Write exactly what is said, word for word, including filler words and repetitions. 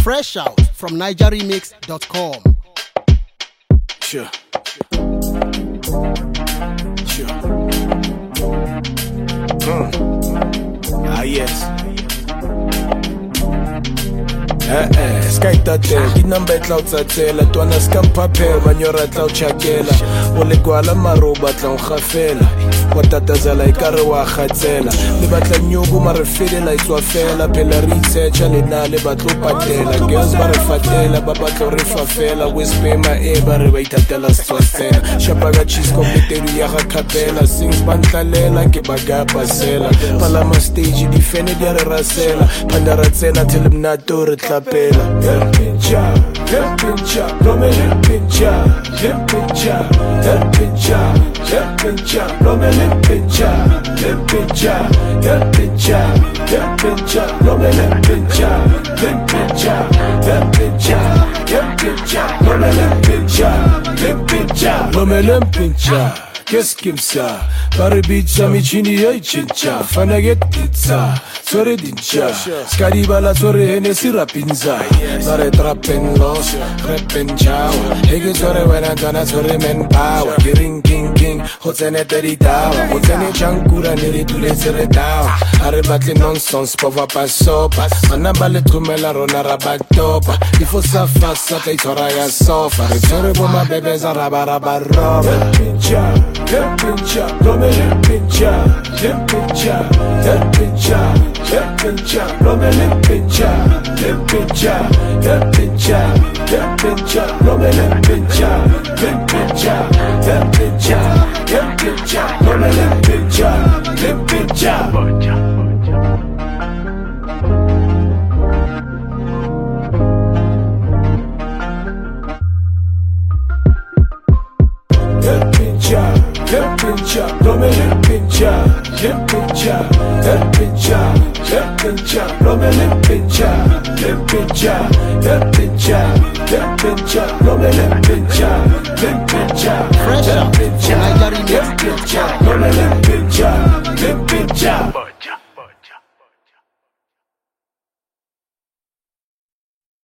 Fresh out from niger remix dot com. Sure. Sure. Mm. Ah, yes. Eh eh, sky tate, kinamba tla utsatsela, twana skampapel, manyora tla uchakela, ole kwala maroba tla ngafela, watatazala ikare wa khatsela, le batla nyobo mare felela itswa fela, phela research le na le batlo patela, girls ba re fatela, ba batlo re fafela, whisper ma e ba re ba itatela stswasela, shapaga cheese kompeteri ya ga capella, sings bantlalela ke baga pasela, palama stage defend ya re rasela, pandaratsela till mnato re tla pela. El pincha, el pincha, no me el pincha, el pincha, el pincha, el pincha, no me el pincha, el pincha, el pincha, el pincha, no me el pincha, el pincha, el pincha, el pincha, no me el pincha, el pincha, no me el pincha. Qu'est-ce qu'il me ça? Paribitsa michini yoi chincha, fanaget pizza, sore dincha, scadibala sore henesi rapinza, sore trappen los, reppen ciao, hege sore venantana sore men power, giring king king, hotsene teritawa, hotsene chankura neri tule seretawa, arrebate nonsense, pova passopa, manabale trumela rona rabatopa, il faut sa face, sa te toraya sofa, sore boma bebe zarabaraba roba, pincha. El pincha, no me el pincha, el pincha, el pincha, el pincha, no me el pincha, el pincha, el pincha, el pincha, no me el pincha, el pincha, el pincha, el pincha, no me el pincha, el pincha. El pincha, no me el pincha, el pincha, el pincha, el pincha, no me el pincha, el pincha, el pincha, el pincha, no me el pincha, el pincha, Fresh el out pincha.